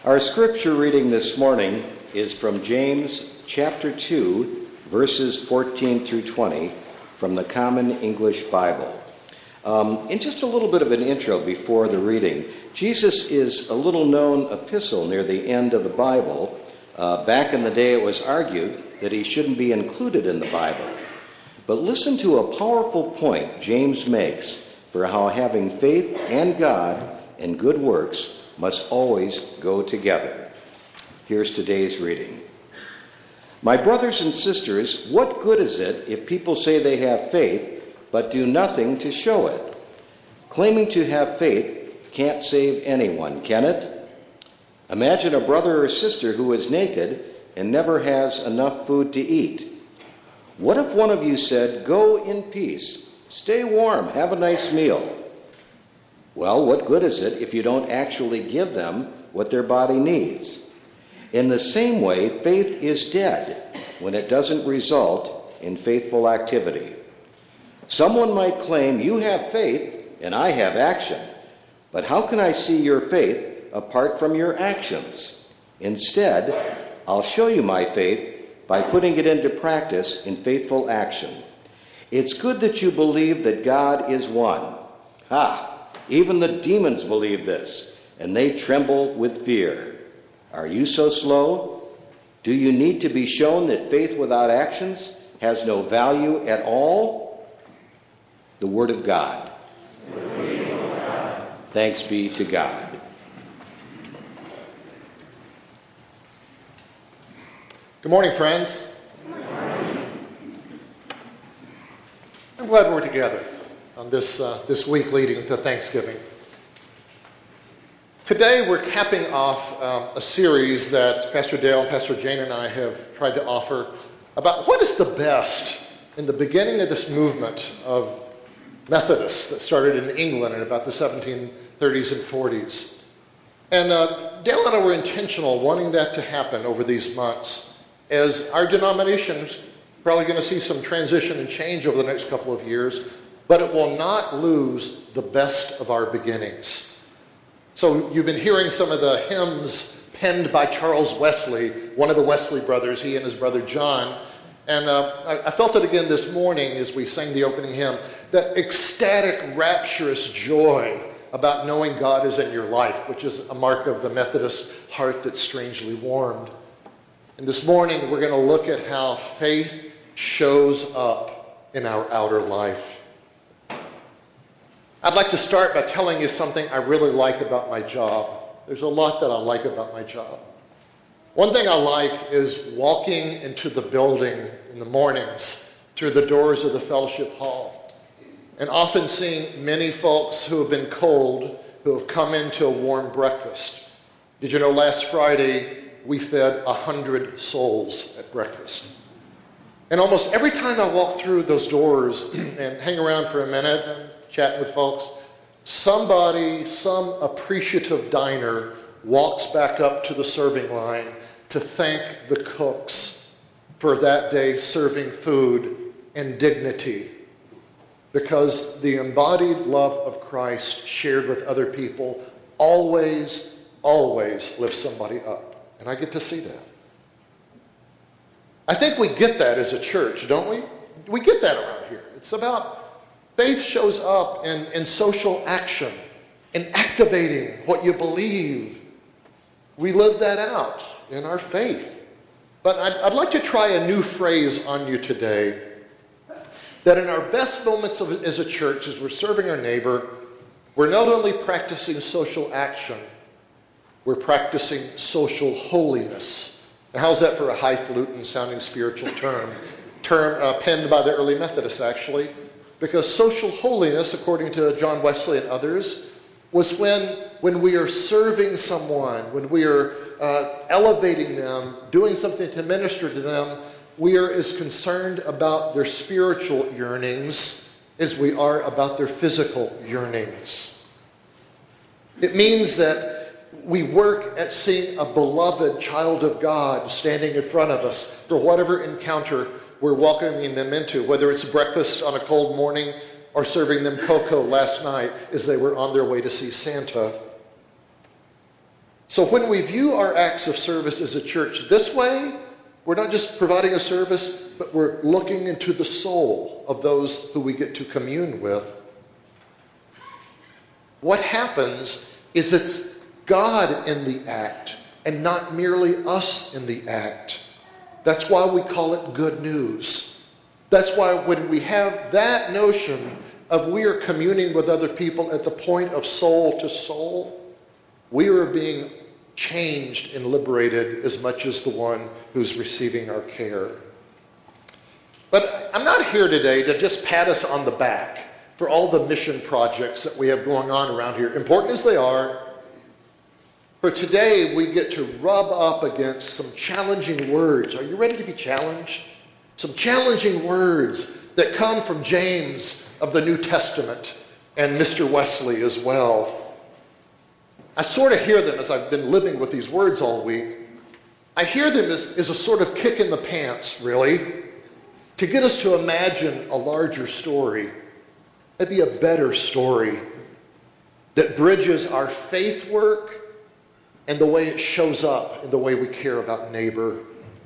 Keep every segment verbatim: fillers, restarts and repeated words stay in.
Our scripture reading this morning is from James chapter two, verses fourteen through twenty from the Common English Bible. Um, in just a little bit of an intro before the reading, Jesus is a little-known epistle near the end of the Bible. Uh, back in the day, it was argued that he shouldn't be included in the Bible. But listen to a powerful point James makes for how having faith and God and good works must always go together. Here's today's reading. My brothers and sisters, what good is it if people say they have faith but do nothing to show it? Claiming to have faith can't save anyone, can it? Imagine a brother or sister who is naked and never has enough food to eat. What if one of you said, "Go in peace, stay warm, have a nice meal"? Well, what good is it if you don't actually give them what their body needs? In the same way, faith is dead when it doesn't result in faithful activity. Someone might claim, "You have faith and I have action, but how can I see your faith apart from your actions?" Instead, I'll show you my faith by putting it into practice in faithful action. It's good that you believe that God is one. Ha! Even the demons believe this, and they tremble with fear. Are you so slow? Do you need to be shown that faith without actions has no value at all? The Word of God. Thanks be to God. Good morning, friends. Good morning. I'm glad we're together on this uh, this week leading to Thanksgiving. Today we're capping off um, a series that Pastor Dale and Pastor Jane and I have tried to offer about what is the best in the beginning of this movement of Methodists that started in England in about the seventeen thirties and forties. And uh, Dale and I were intentional wanting that to happen over these months, as our denomination is probably going to see some transition and change over the next couple of years, but it will not lose the best of our beginnings. So you've been hearing some of the hymns penned by Charles Wesley, one of the Wesley brothers, he and his brother John. And uh, I, I felt it again this morning as we sang the opening hymn, that ecstatic, rapturous joy about knowing God is in your life, which is a mark of the Methodist heart that's strangely warmed. And this morning we're going to look at how faith shows up in our outer life. I'd like to start by telling you something I really like about my job. There's a lot that I like about my job. One thing I like is walking into the building in the mornings through the doors of the fellowship hall, and often seeing many folks who have been cold, who have come into a warm breakfast. Did you know last Friday we fed a hundred souls at breakfast? And almost every time I walk through those doors and hang around for a minute and chat with folks, somebody, some appreciative diner walks back up to the serving line to thank the cooks for that day serving food and dignity, because the embodied love of Christ shared with other people always, always lifts somebody up. And I get to see that. I think we get that as a church, don't we? We get that around here. It's about faith shows up in, in social action, in activating what you believe. We live that out in our faith. But I'd, I'd like to try a new phrase on you today, that in our best moments of, as a church, as we're serving our neighbor, we're not only practicing social action, we're practicing social holiness. Now, how's that for a highfalutin sounding spiritual term? Term uh, penned by the early Methodists, actually. Because social holiness, according to John Wesley and others, was when, when we are serving someone, when we are uh, elevating them, doing something to minister to them, we are as concerned about their spiritual yearnings as we are about their physical yearnings. It means that we work at seeing a beloved child of God standing in front of us for whatever encounter we're welcoming them into, whether it's breakfast on a cold morning or serving them cocoa last night as they were on their way to see Santa. So when we view our acts of service as a church this way, we're not just providing a service, but we're looking into the soul of those who we get to commune with. What happens is it's God in the act and not merely us in the act. That's why we call it good news. That's why when we have that notion of we are communing with other people at the point of soul to soul, we are being changed and liberated as much as the one who's receiving our care. But I'm not here today to just pat us on the back for all the mission projects that we have going on around here, important as they are. For today, we get to rub up against some challenging words. Are you ready to be challenged? Some challenging words that come from James of the New Testament and Mister Wesley as well. I sort of hear them as I've been living with these words all week. I hear them as, as a sort of kick in the pants, really, to get us to imagine a larger story, maybe a better story that bridges our faith work and the way it shows up in the way we care about neighbor.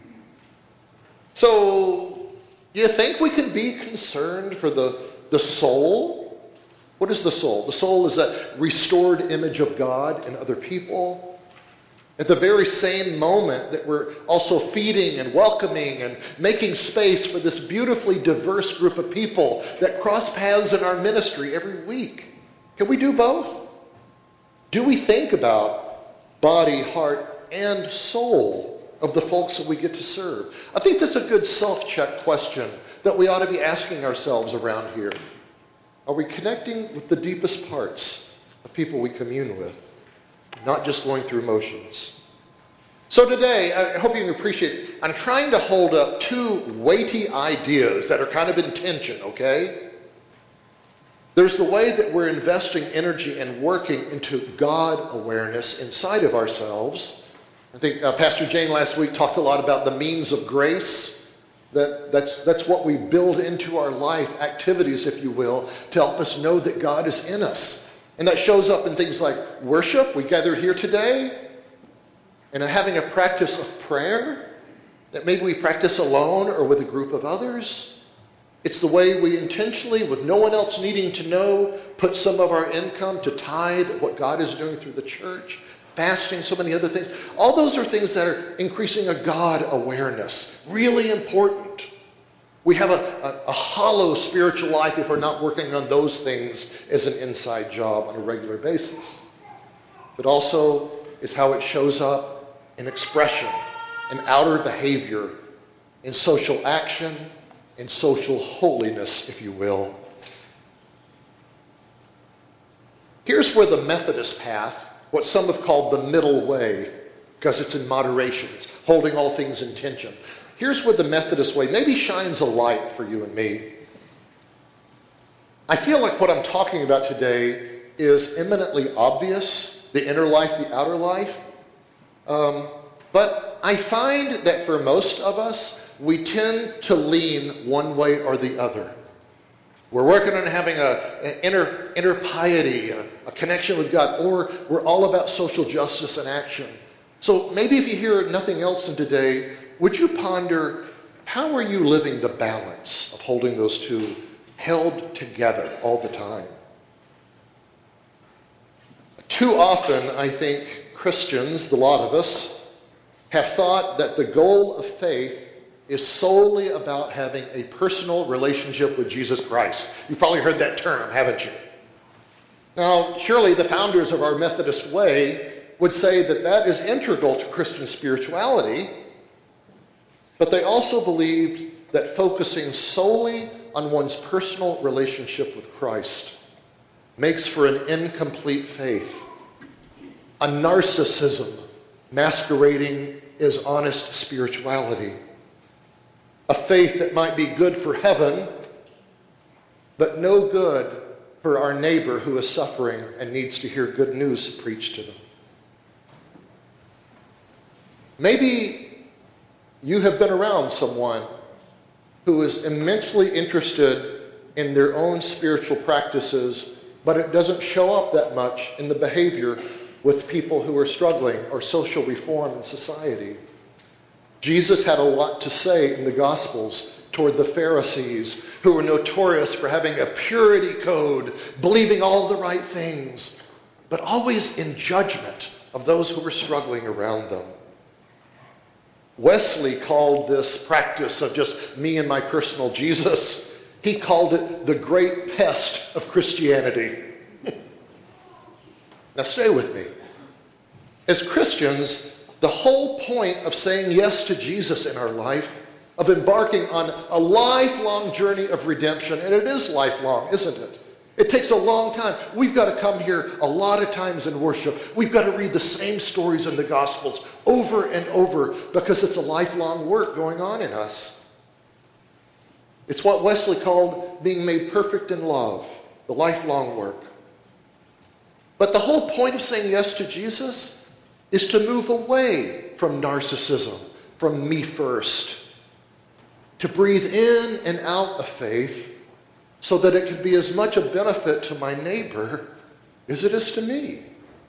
So, you think we can be concerned for the, the soul? What is the soul? The soul is that restored image of God in other people. At the very same moment that we're also feeding and welcoming and making space for this beautifully diverse group of people that cross paths in our ministry every week. Can we do both? Do we think about body, heart, and soul of the folks that we get to serve? I think that's a good self-check question that we ought to be asking ourselves around here. Are we connecting with the deepest parts of people we commune with, not just going through motions? So today, I hope you can appreciate, I'm trying to hold up two weighty ideas that are kind of in tension, okay? There's the way that we're investing energy and working into God awareness inside of ourselves. I think uh, Pastor Jane last week talked a lot about the means of grace. That, that's, that's what we build into our life, activities, if you will, to help us know that God is in us. And that shows up in things like worship. We gathered here today. And having a practice of prayer that maybe we practice alone or with a group of others. It's the way we intentionally, with no one else needing to know, put some of our income to tithe what God is doing through the church. Fasting, so many other things. All those are things that are increasing a God awareness. Really important. We have a, a, a hollow spiritual life if we're not working on those things as an inside job on a regular basis. But also is how it shows up in expression, in outer behavior, in social action, in social holiness, if you will. Here's where the Methodist path, what some have called the middle way, because it's in moderation, it's holding all things in tension. Here's where the Methodist way maybe shines a light for you and me. I feel like what I'm talking about today is eminently obvious, the inner life, the outer life. Um, but I find that for most of us, we tend to lean one way or the other. We're working on having an inner, inner piety, a, a connection with God, or we're all about social justice and action. So maybe if you hear nothing else in today, would you ponder, how are you living the balance of holding those two held together all the time? Too often, I think, Christians, the lot of us, have thought that the goal of faith is solely about having a personal relationship with Jesus Christ. You've probably heard that term, haven't you? Now, surely the founders of our Methodist way would say that that is integral to Christian spirituality, but they also believed that focusing solely on one's personal relationship with Christ makes for an incomplete faith, a narcissism masquerading as honest spirituality. A faith that might be good for heaven, but no good for our neighbor who is suffering and needs to hear good news preached to them. Maybe you have been around someone who is immensely interested in their own spiritual practices, but it doesn't show up that much in the behavior with people who are struggling or social reform in society. Jesus had a lot to say in the Gospels toward the Pharisees, who were notorious for having a purity code, believing all the right things, but always in judgment of those who were struggling around them. Wesley called this practice of just me and my personal Jesus, he called it the great pest of Christianity. Now stay with me. As Christians, the whole point of saying yes to Jesus in our life, of embarking on a lifelong journey of redemption, and it is lifelong, isn't it? It takes a long time. We've got to come here a lot of times in worship. We've got to read the same stories in the Gospels over and over because it's a lifelong work going on in us. It's what Wesley called being made perfect in love, the lifelong work. But the whole point of saying yes to Jesus is to move away from narcissism, from me first, to breathe in and out of faith so that it can be as much a benefit to my neighbor as it is to me.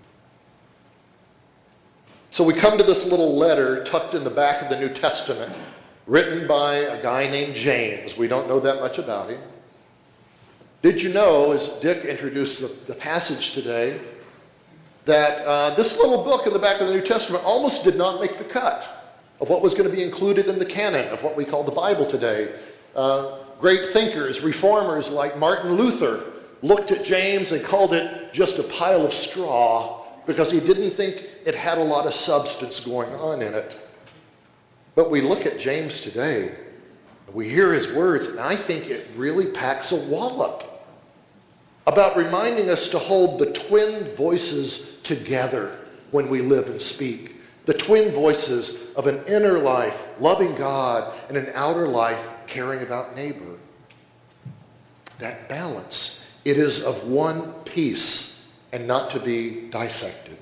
So we come to this little letter tucked in the back of the New Testament, written by a guy named James. We don't know that much about him. Did you know, as Dick introduced the, the passage today, that uh, this little book in the back of the New Testament almost did not make the cut of what was going to be included in the canon of what we call the Bible today. Uh, great thinkers, reformers like Martin Luther looked at James and called it just a pile of straw because he didn't think it had a lot of substance going on in it. But we look at James today, we hear his words, and I think it really packs a wallop about reminding us to hold the twin voices together when we live and speak. The twin voices of an inner life, loving God, and an outer life, caring about neighbor. That balance, it is of one piece and not to be dissected.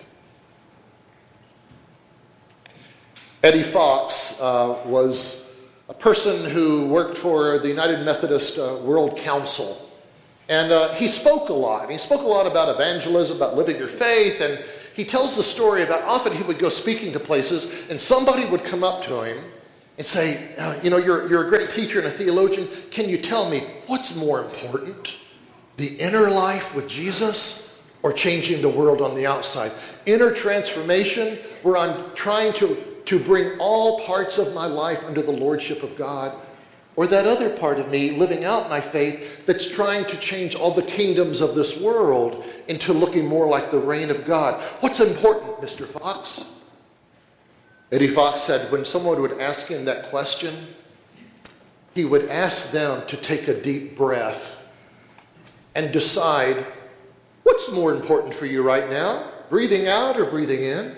Eddie Fox uh, was a person who worked for the United Methodist uh, World Council. And uh, he spoke a lot. He spoke a lot about evangelism, about living your faith, and he tells the story about often he would go speaking to places and somebody would come up to him and say, uh, you know, you're, you're a great teacher and a theologian. Can you tell me what's more important, the inner life with Jesus or changing the world on the outside? Inner transformation, where I'm trying to, to bring all parts of my life under the lordship of God, or that other part of me living out my faith that's trying to change all the kingdoms of this world into looking more like the reign of God. What's important, Mister Fox? Eddie Fox said when someone would ask him that question, he would ask them to take a deep breath and decide, what's more important for you right now? Breathing out or breathing in?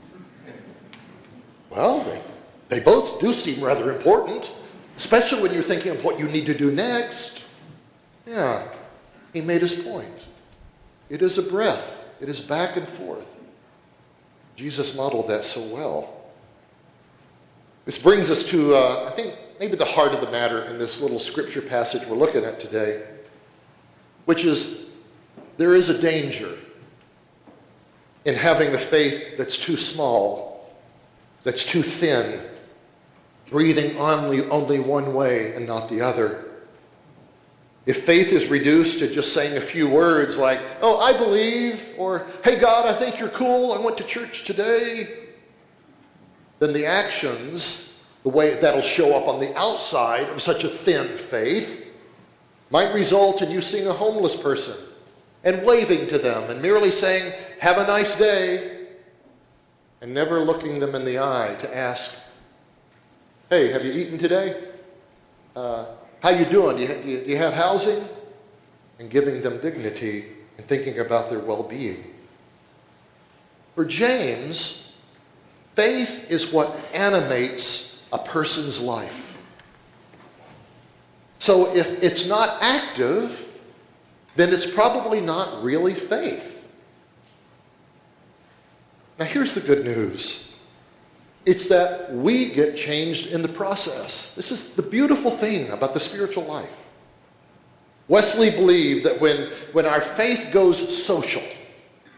Well, they, they both do seem rather important. Especially when you're thinking of what you need to do next. Yeah, he made his point. It is a breath. It is back and forth. Jesus modeled that so well. This brings us to, uh, I think, maybe the heart of the matter in this little scripture passage we're looking at today, which is there is a danger in having a faith that's too small, that's too thin, breathing only, only one way and not the other. If faith is reduced to just saying a few words like, oh, I believe, or hey, God, I think you're cool, I went to church today, then the actions, the way that'll show up on the outside of such a thin faith, might result in you seeing a homeless person and waving to them and merely saying, have a nice day, and never looking them in the eye to ask, hey, have you eaten today? Uh, how you doing? Do you, do, you, do you have housing? And giving them dignity and thinking about their well-being. For James, faith is what animates a person's life. So if it's not active, then it's probably not really faith. Now here's the good news. It's that we get changed in the process. This is the beautiful thing about the spiritual life. Wesley believed that when, when our faith goes social,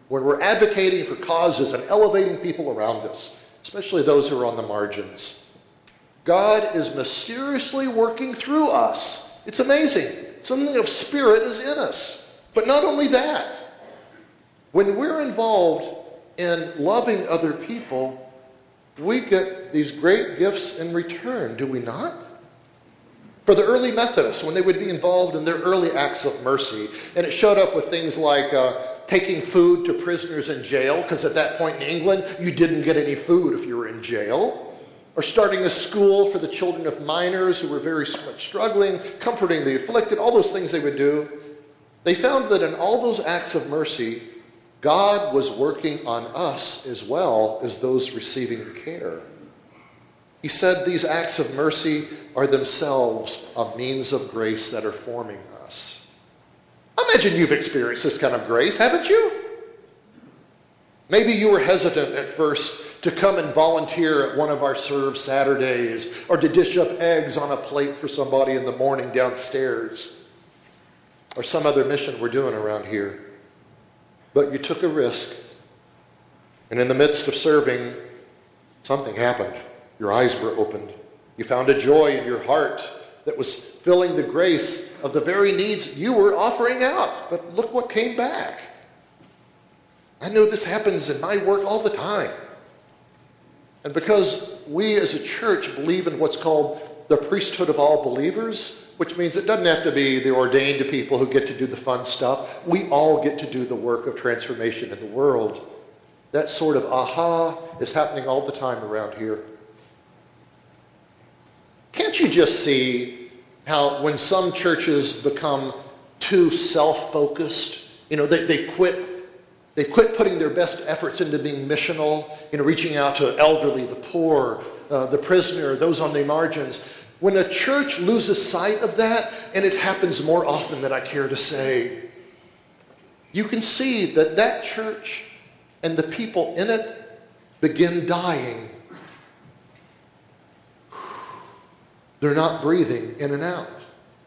when we're advocating for causes and elevating people around us, especially those who are on the margins, God is mysteriously working through us. It's amazing. Something of spirit is in us. But not only that, when we're involved in loving other people, we get these great gifts in return, do we not? For the early Methodists, when they would be involved in their early acts of mercy, and it showed up with things like uh, taking food to prisoners in jail, because at that point in England, you didn't get any food if you were in jail, or starting a school for the children of minors who were very much struggling, comforting the afflicted, all those things they would do. They found that in all those acts of mercy, God was working on us as well as those receiving the care. He said these acts of mercy are themselves a means of grace that are forming us. I imagine you've experienced this kind of grace, haven't you? Maybe you were hesitant at first to come and volunteer at one of our Serve Saturdays, or to dish up eggs on a plate for somebody in the morning downstairs, or some other mission we're doing around here. But you took a risk, and in the midst of serving, something happened. Your eyes were opened. You found a joy in your heart that was filling the grace of the very needs you were offering out. But look what came back. I know this happens in my work all the time. And because we as a church believe in what's called the priesthood of all believers, which means it doesn't have to be the ordained people who get to do the fun stuff. We all get to do the work of transformation in the world. That sort of aha is happening all the time around here. Can't you just see how when some churches become too self-focused, you know, they, they quit they quit putting their best efforts into being missional, you know, reaching out to elderly, the poor, uh, the prisoner, those on the margins. When a church loses sight of that, and it happens more often than I care to say, you can see that that church and the people in it begin dying. They're not breathing in and out.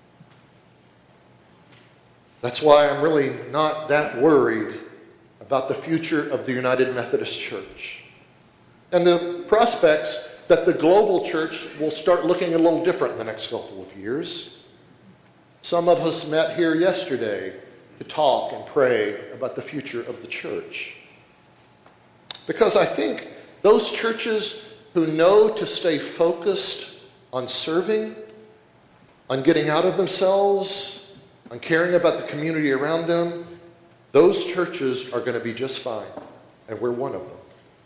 That's why I'm really not that worried about the future of the United Methodist Church and the prospects that the global church will start looking a little different in the next couple of years. Some of us met here yesterday to talk and pray about the future of the church. Because I think those churches who know to stay focused on serving, on getting out of themselves, on caring about the community around them, those churches are going to be just fine, and we're one of them.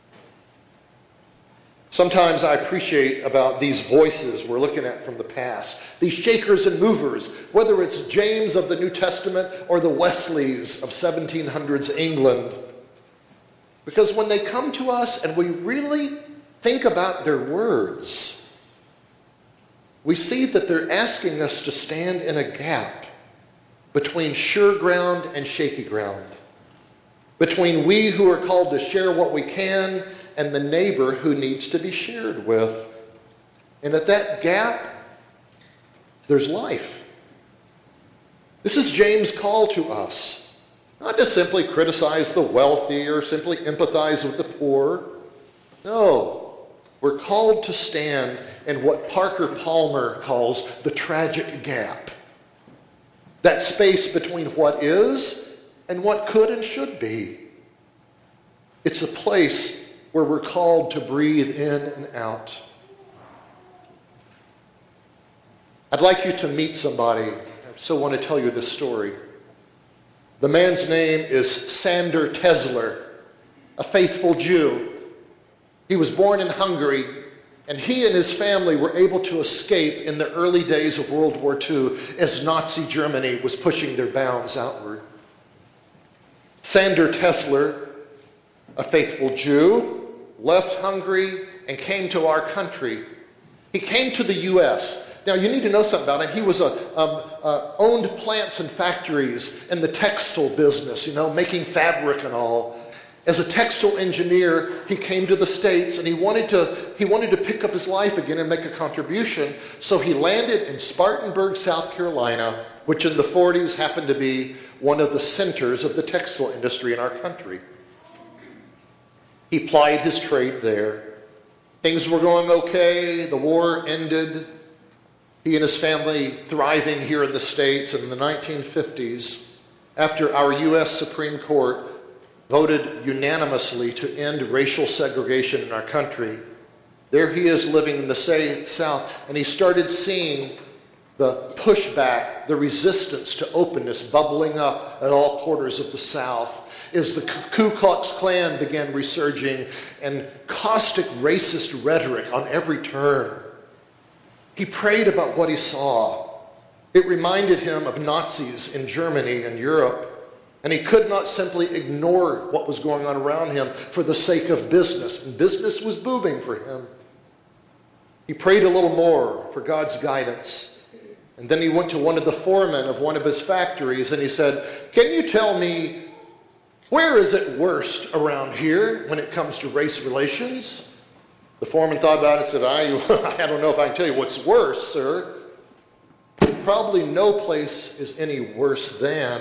Sometimes I appreciate about these voices we're looking at from the past, these shakers and movers, whether it's James of the New Testament or the Wesleys of seventeen hundreds England. Because when they come to us and we really think about their words, we see that they're asking us to stand in a gap between sure ground and shaky ground, between we who are called to share what we can and the neighbor who needs to be shared with. And at that gap, there's life. This is James' call to us, not to simply criticize the wealthy or simply empathize with the poor. No, we're called to stand in what Parker Palmer calls the tragic gap. That space between what is and what could and should be. It's a place where we're called to breathe in and out. I'd like you to meet somebody. I so want to tell you this story. The man's name is Sander Tesler, a faithful Jew. He was born in Hungary, and he and his family were able to escape in the early days of World War Two as Nazi Germany was pushing their bounds outward. Sander Tesler, a faithful Jew, left Hungary and came to our country. He came to the U S. Now, you need to know something about him. He was a, um, uh, owned plants and factories in the textile business, you know, making fabric and all. As a textile engineer, he came to the States and he wanted to he wanted to pick up his life again and make a contribution. So he landed in Spartanburg, South Carolina, which in the forties happened to be one of the centers of the textile industry in our country. He plied his trade there. Things were going okay. The war ended. He and his family thriving here in the States. And in the nineteen fifties, after our U S Supreme Court voted unanimously to end racial segregation in our country, there he is living in the South, and he started seeing the pushback, the resistance to openness bubbling up at all quarters of the South as the Ku Klux Klan began resurging and caustic racist rhetoric on every turn. He prayed about what he saw. It reminded him of Nazis in Germany and Europe, and he could not simply ignore what was going on around him for the sake of business. And business was booming for him. He prayed a little more for God's guidance. And then he went to one of the foremen of one of his factories and he said, "Can you tell me, where is it worst around here when it comes to race relations?" The foreman thought about it and said, I, I don't know if I can tell you what's worse, sir. Probably no place is any worse than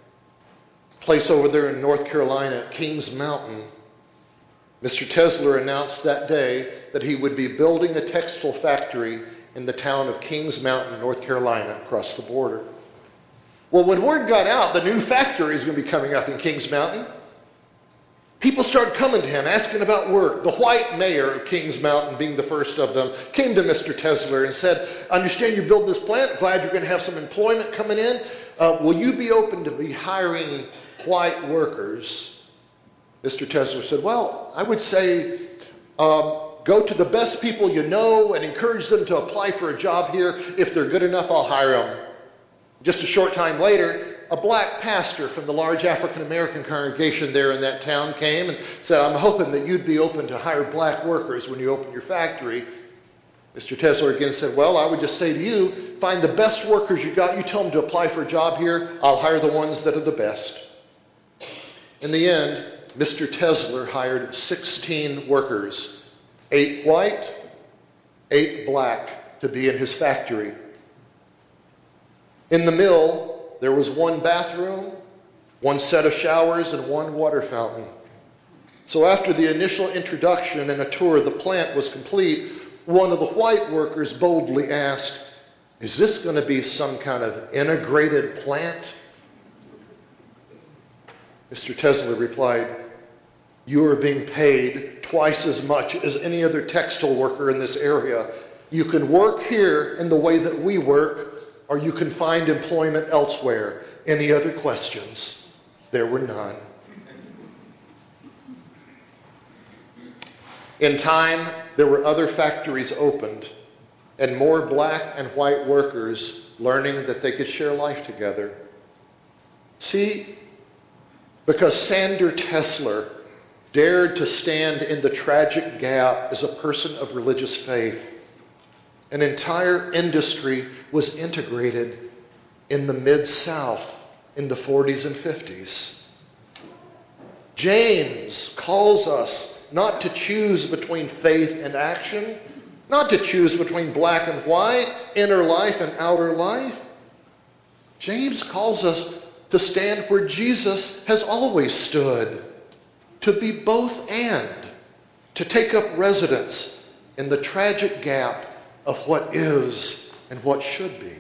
a place over there in North Carolina at Kings Mountain. Mister Tesler announced that day that he would be building a textile factory in the town of Kings Mountain, North Carolina, across the border. Well, when word got out the new factory is going to be coming up in Kings Mountain, people started coming to him, asking about work. The white mayor of Kings Mountain, being the first of them, came to Mister Tesler and said, "I understand you build this plant. Glad you're going to have some employment coming in. Uh, will you be open to be hiring white workers?" Mister Tesler said, "Well, I would say um, go to the best people you know and encourage them to apply for a job here. If they're good enough, I'll hire them." Just a short time later, a black pastor from the large African-American congregation there in that town came and said, "I'm hoping that you'd be open to hire black workers when you open your factory." Mister Tesler again said, "Well, I would just say to you, find the best workers you got. You tell them to apply for a job here. I'll hire the ones that are the best." In the end, Mister Tesler hired sixteen workers, eight white, eight black, to be in his factory. In the mill, there was one bathroom, one set of showers, and one water fountain. So after the initial introduction and a tour of the plant was complete, one of the white workers boldly asked, "Is this going to be some kind of integrated plant?" Mister Tesler replied, "You are being paid twice as much as any other textile worker in this area. You can work here in the way that we work, or you can find employment elsewhere." Any other questions? There were none. In time, there were other factories opened, and more black and white workers learning that they could share life together. See, because Sander Tesler dared to stand in the tragic gap as a person of religious faith, an entire industry was integrated in the Mid-South in the forties and fifties. James calls us not to choose between faith and action, not to choose between black and white, inner life and outer life. James calls us to stand where Jesus has always stood, to be both and, to take up residence in the tragic gap of what is and what should be.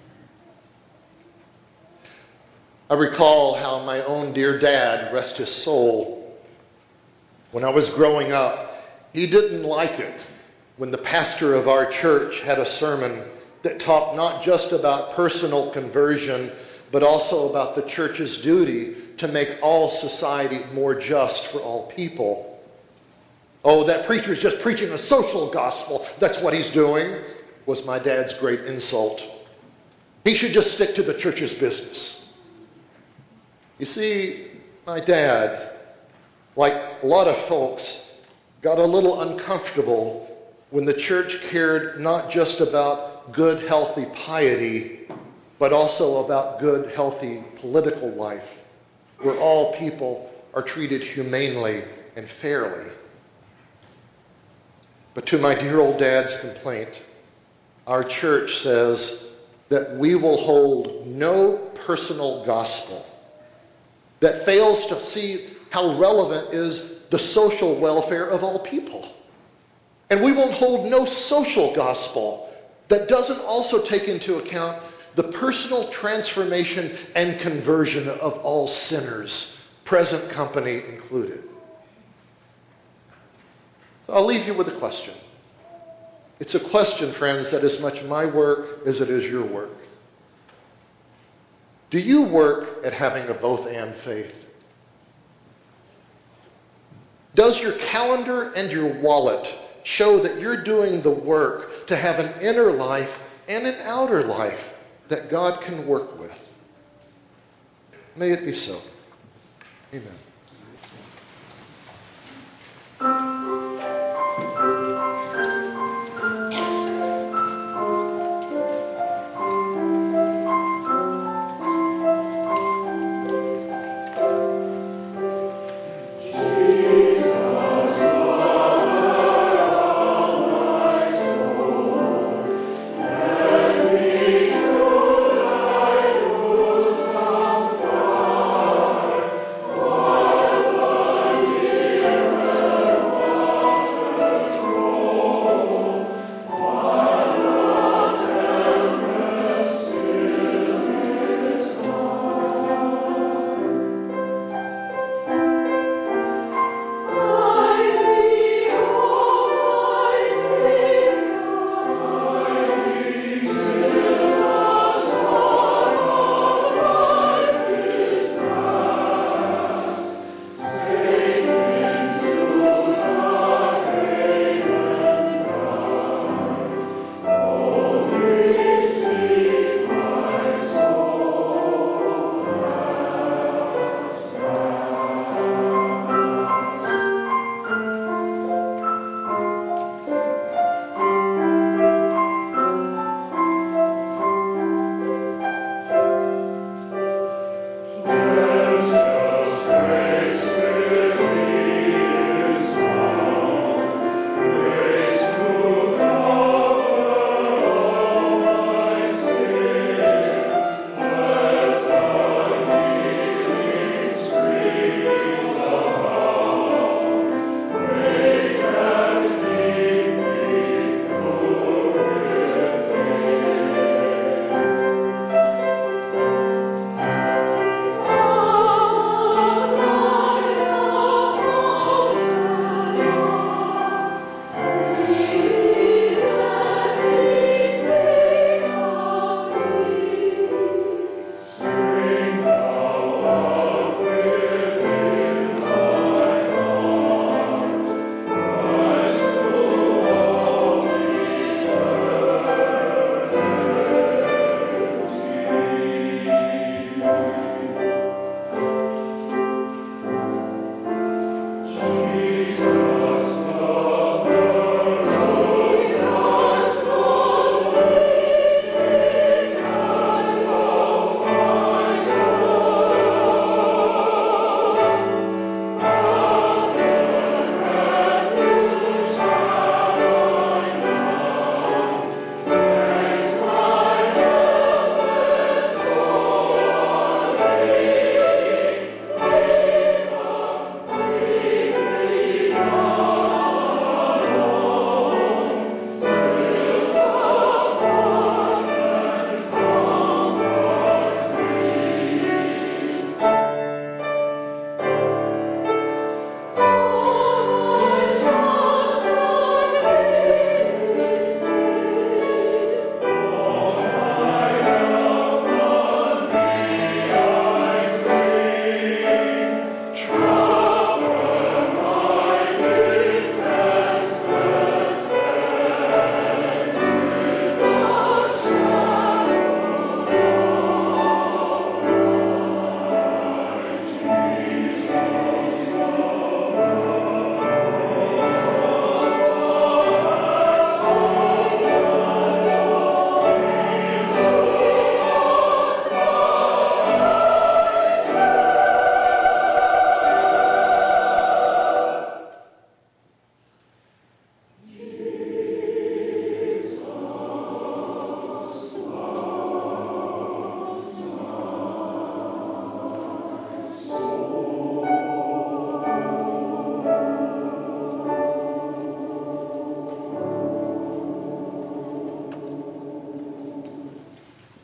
I recall how my own dear dad, rest his soul, when I was growing up, he didn't like it when the pastor of our church had a sermon that talked not just about personal conversion, but also about the church's duty to make all society more just for all people. "Oh, that preacher is just preaching a social gospel. That's what he's doing," was my dad's great insult. "He should just stick to the church's business." You see, my dad, like a lot of folks, got a little uncomfortable when the church cared not just about good, healthy piety, but also about good, healthy political life, where all people are treated humanely and fairly. But to my dear old dad's complaint, our church says that we will hold no personal gospel that fails to see how relevant is the social welfare of all people. And we won't hold no social gospel that doesn't also take into account the personal transformation and conversion of all sinners, present company included. I'll leave you with a question. It's a question, friends, that is much my work as it is your work. Do you work at having a both-and faith? Does your calendar and your wallet show that you're doing the work to have an inner life and an outer life that God can work with? May it be so. Amen.